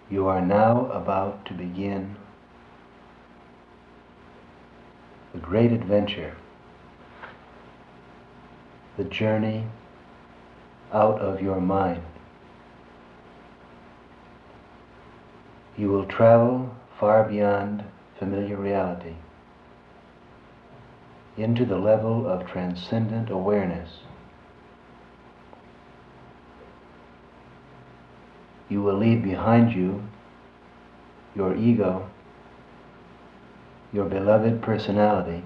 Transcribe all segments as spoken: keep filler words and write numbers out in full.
You are now about to begin the great adventure, the journey out of your mind. You will travel far beyond familiar reality into the level of transcendent awareness. You will leave behind you your ego, your beloved personality,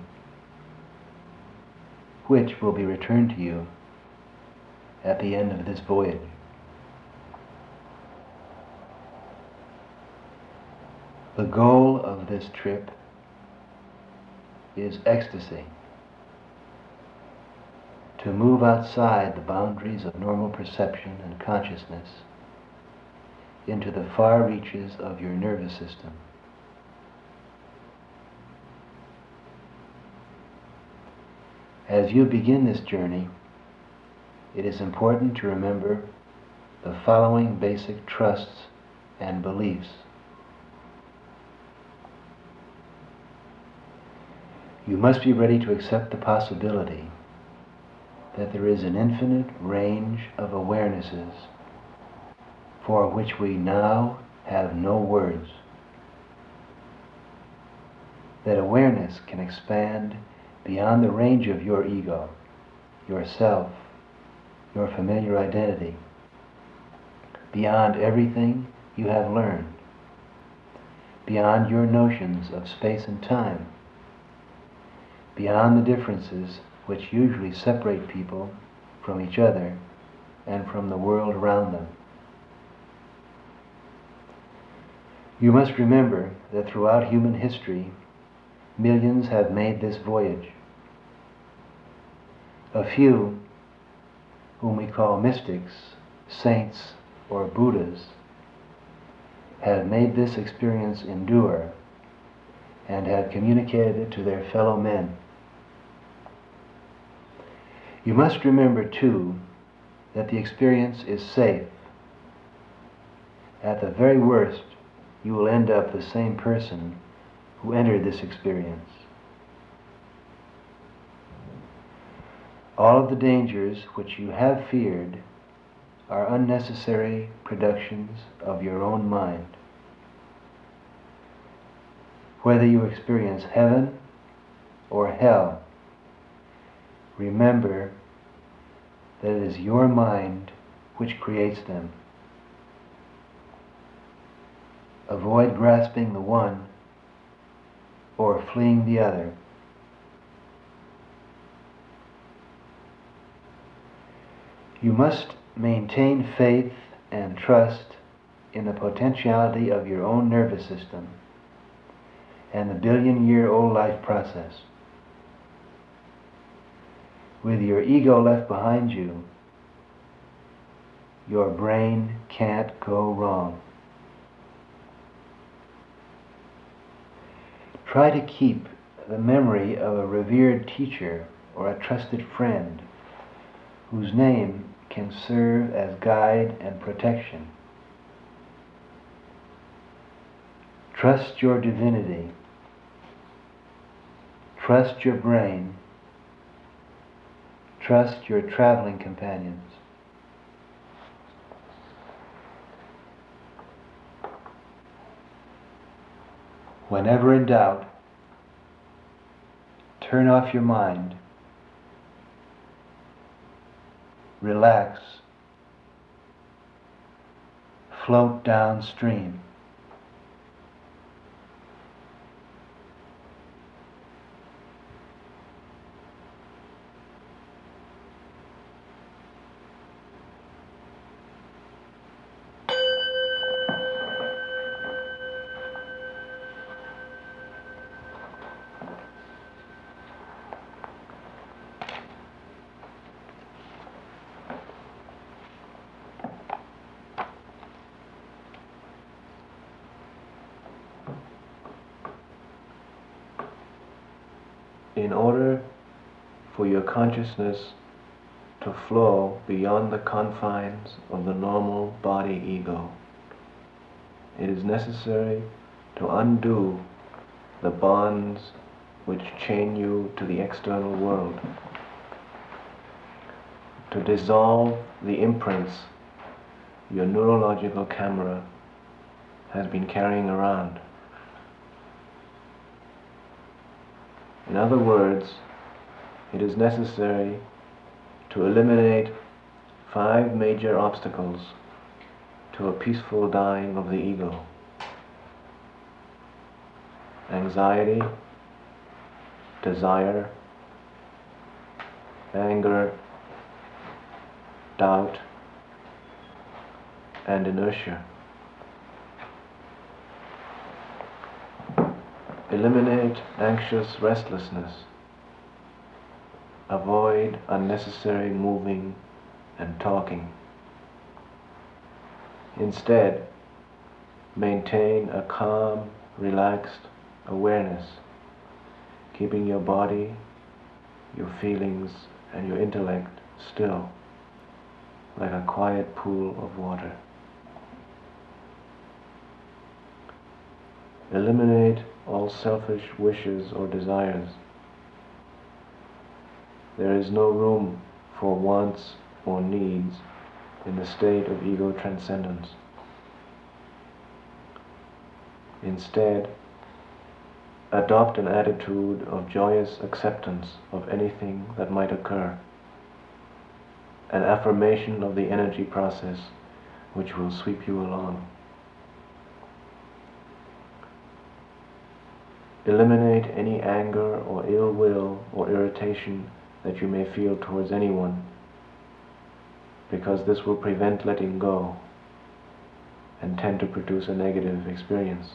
which will be returned to you at the end of this voyage. The goal of this trip is ecstasy, to move outside the boundaries of normal perception and consciousness into the far reaches of your nervous system. As you begin this journey, it is important to remember the following basic trusts and beliefs. You must be ready to accept the possibility that there is an infinite range of awarenesses for which we now have no words. That awareness can expand beyond the range of your ego, yourself, your familiar identity, beyond everything you have learned, beyond your notions of space and time, beyond the differences which usually separate people from each other and from the world around them. You must remember that throughout human history, millions have made this voyage. A few, whom we call mystics, saints, or Buddhas, have made this experience endure and have communicated it to their fellow men. You must remember, too, that the experience is safe. At the very worst, you will end up the same person who entered this experience. All of the dangers which you have feared are unnecessary productions of your own mind. Whether you experience heaven or hell, remember that it is your mind which creates them. Avoid grasping the one or fleeing the other. You must maintain faith and trust in the potentiality of your own nervous system and the billion-year-old life process. With your ego left behind you, your brain can't go wrong. Try to keep the memory of a revered teacher or a trusted friend whose name can serve as guide and protection. Trust your divinity. Trust your brain. Trust your traveling companions. Whenever in doubt, turn off your mind, relax, float downstream. In order for your consciousness to flow beyond the confines of the normal body ego it is necessary to undo the bonds which chain you to the external world, to dissolve the imprints your neurological camera has been carrying around. In other words, it is necessary to eliminate five major obstacles to a peaceful dying of the ego: anxiety, desire, anger, doubt, and inertia. Eliminate anxious restlessness. Avoid unnecessary moving and talking. Instead, maintain a calm, relaxed awareness, keeping your body, your feelings, and your intellect still, like a quiet pool of water. Eliminate all selfish wishes or desires. There is no room for wants or needs in the state of ego transcendence. Instead, adopt an attitude of joyous acceptance of anything that might occur, an affirmation of the energy process which will sweep you along. Eliminate any anger or ill will or irritation that you may feel towards anyone, because this will prevent letting go and tend to produce a negative experience.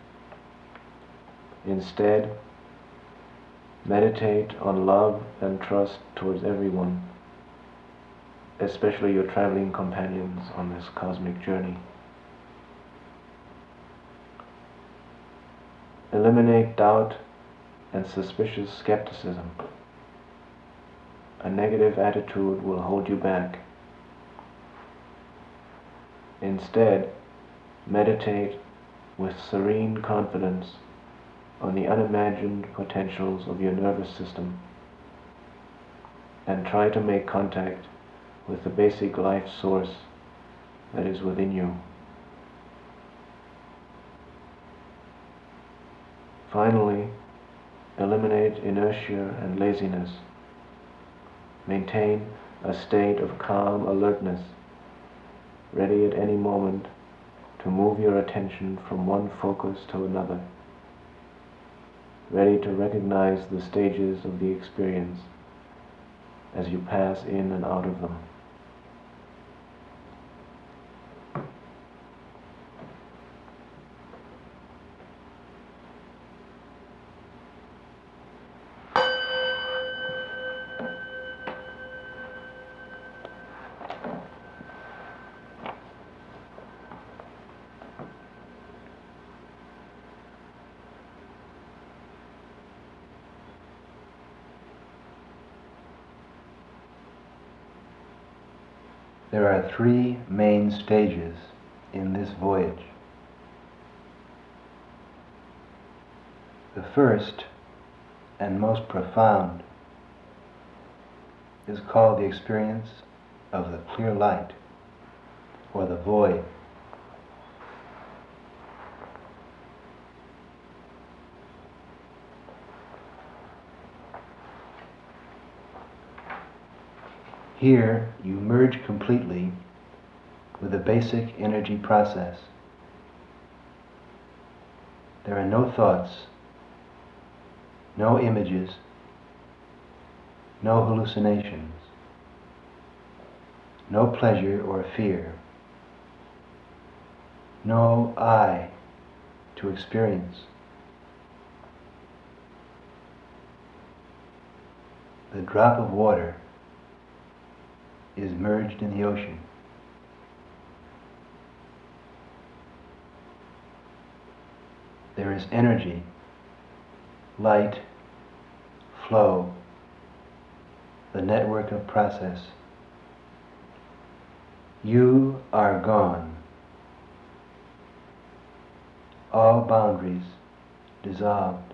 Instead, meditate on love and trust towards everyone, especially your traveling companions on this cosmic journey. Eliminate doubt and suspicious skepticism. A negative attitude will hold you back. Instead, meditate with serene confidence on the unimagined potentials of your nervous system, and try to make contact with the basic life source that is within you. Finally, eliminate inertia and laziness. Maintain a state of calm alertness, ready at any moment to move your attention from one focus to another, ready to recognize the stages of the experience as you pass in and out of them. There are three main stages in this voyage. The first and most profound is called the experience of the clear light, or the void. Here you merge completely with the basic energy process. There are no thoughts, no images, no hallucinations, no pleasure or fear, no I to experience. The drop of water is merged in the ocean. There is energy, light, flow, the network of process. You are gone. all boundaries dissolved.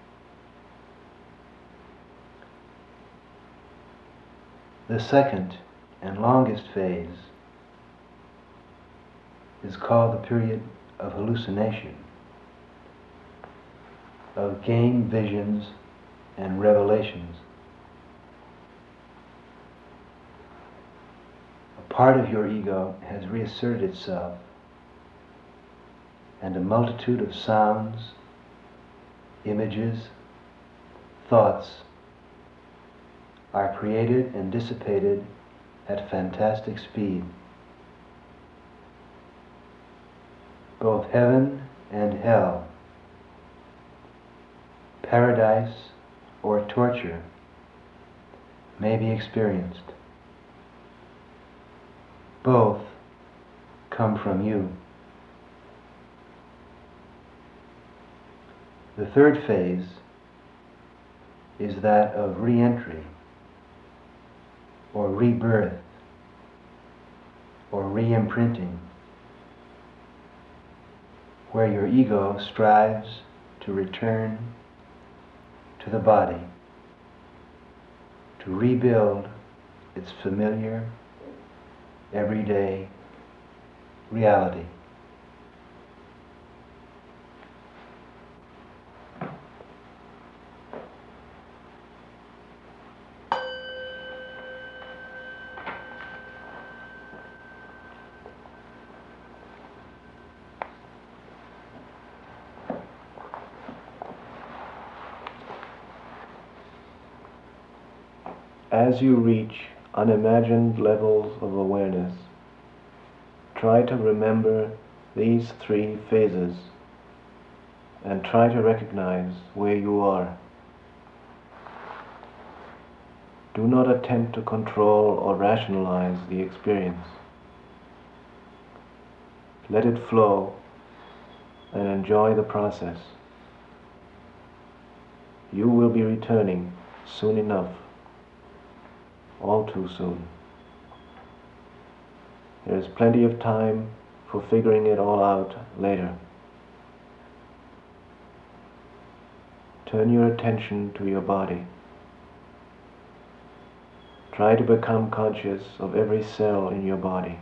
The second and longest phase is called the period of hallucination, of gained visions and revelations. A part of your ego has reasserted itself, and a multitude of sounds, images, thoughts are created and dissipated at fantastic speed. Both heaven and hell, paradise or torture, may be experienced. Both come from you. The third phase is that of re-entry, or rebirth, or re-imprinting, where your ego strives to return to the body, to rebuild its familiar, everyday reality. As you reach unimagined levels of awareness, try to remember these three phases and try to recognize where you are. Do not attempt to control or rationalize the experience. Let it flow and enjoy the process. You will be returning soon enough. All too soon. There is plenty of time for figuring it all out later. Turn your attention to your body. Try to become conscious of every cell in your body.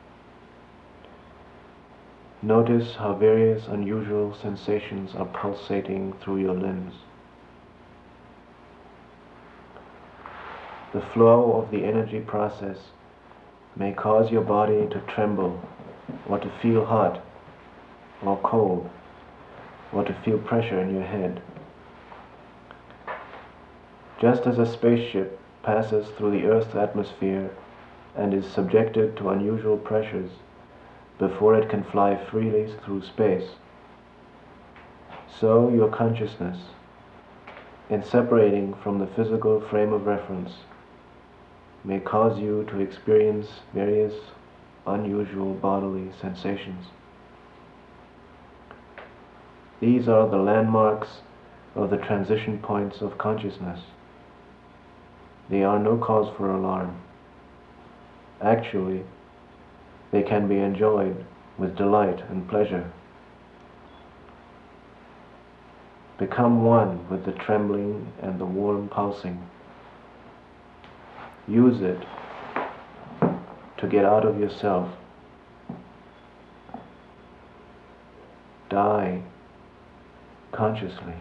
Notice how various unusual sensations are pulsating through your limbs. The flow of the energy process may cause your body to tremble, or to feel hot or cold, or to feel pressure in your head. Just as a spaceship passes through the Earth's atmosphere and is subjected to unusual pressures before it can fly freely through space, so your consciousness, in separating from the physical frame of reference, may cause you to experience various unusual bodily sensations. These are the landmarks of the transition points of consciousness. They are no cause for alarm. Actually, they can be enjoyed with delight and pleasure. Become one with the trembling and the warm pulsing. Use it to get out of yourself. Die consciously.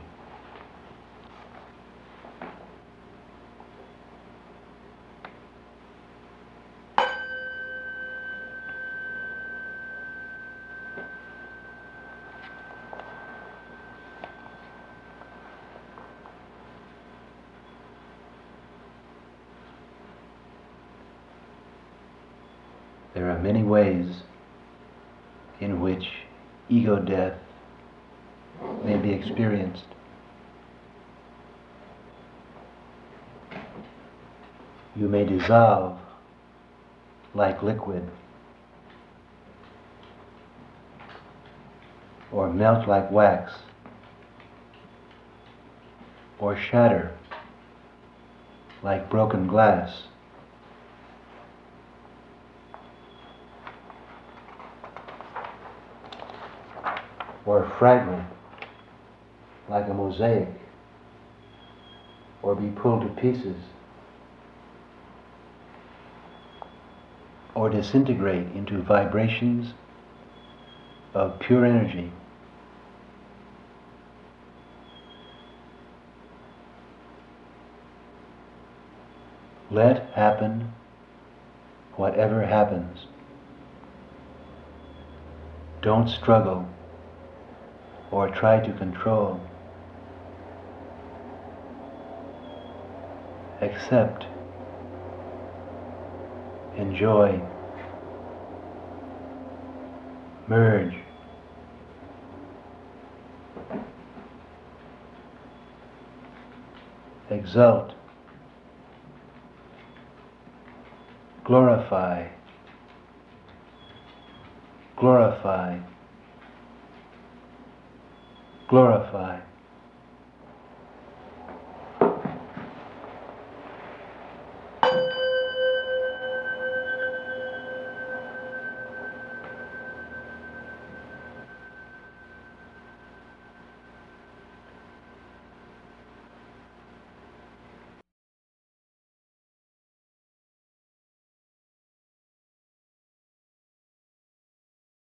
There are many ways in which ego death may be experienced. You may dissolve like liquid, or melt like wax, or shatter like broken glass. or a fragment, like a mosaic, or be pulled to pieces, or disintegrate into vibrations of pure energy. Let happen whatever happens. Don't struggle or try to control. Accept, enjoy, merge, exult, glorify, glorify, glorify.